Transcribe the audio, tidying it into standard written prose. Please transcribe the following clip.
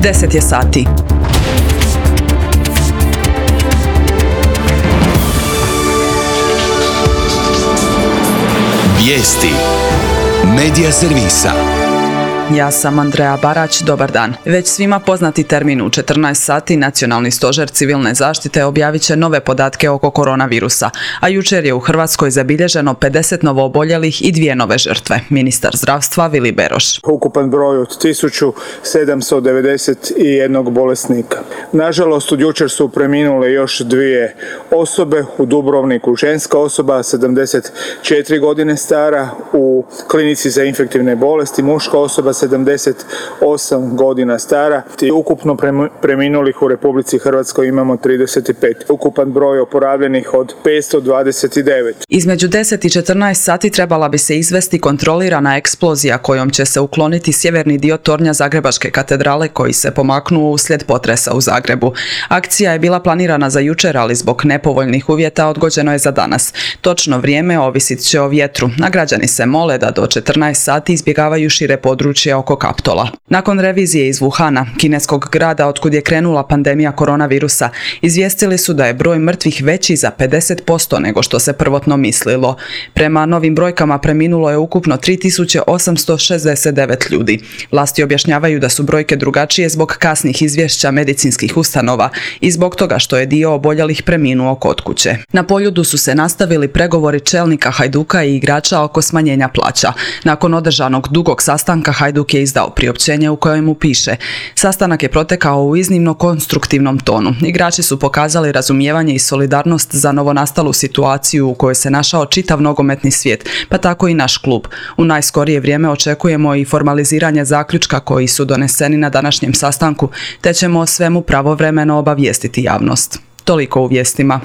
10 je sati. Vijesti Medija servisa. Ja sam Andreja Barać, dobar dan. Već svima poznati termin u 14 sati Nacionalni stožer civilne zaštite objavit će nove podatke oko koronavirusa, a jučer je u Hrvatskoj zabilježeno 50 novooboljelih i 2 nove žrtve. Ministar zdravstva Vili Beroš. Ukupan broj od 1791 bolesnika. Nažalost, od jučer su preminule još 2 osobe. U Dubrovniku ženska osoba, 74 godine stara, u klinici za infektivne bolesti muška osoba, 78 godina stara. Ukupno preminulih u Republici Hrvatskoj imamo 35. Ukupan broj oporavljenih od 529. Između 10 i 14 sati trebala bi se izvesti kontrolirana eksplozija kojom će se ukloniti sjeverni dio tornja Zagrebačke katedrale koji se pomaknuo uslijed potresa u Zagrebu. Akcija je bila planirana za jučer, ali zbog nepovoljnih uvjeta odgođeno je za danas. Točno vrijeme ovisit će o vjetru, a građani se mole da do 14 sati izbjegavaju šire područje oko Kaptola. Nakon revizije iz Wuhana, kineskog grada otkud je krenula pandemija koronavirusa, izvijestili su da je broj mrtvih veći za 50% nego što se prvotno mislilo. Prema novim brojkama preminulo je ukupno 3869 ljudi. Vlasti objašnjavaju da su brojke drugačije zbog kasnih izvješća medicinskih ustanova i zbog toga što je dio oboljelih preminuo kod kuće. Na Poljudu su se nastavili pregovori čelnika Hajduka i igrača oko smanjenja plaća. Nakon održanog dugog sastanka Hajduk je izdao priopćenje u kojemu piše: sastanak je protekao u iznimno konstruktivnom tonu. Igrači su pokazali razumijevanje i solidarnost za novonastalu situaciju u kojoj se našao čitav nogometni svijet, pa tako i naš klub. U najskorije vrijeme očekujemo i formaliziranje zaključka koji su doneseni na današnjem sastanku, te ćemo o svemu pravovremeno obavijestiti javnost. Toliko u vijestima.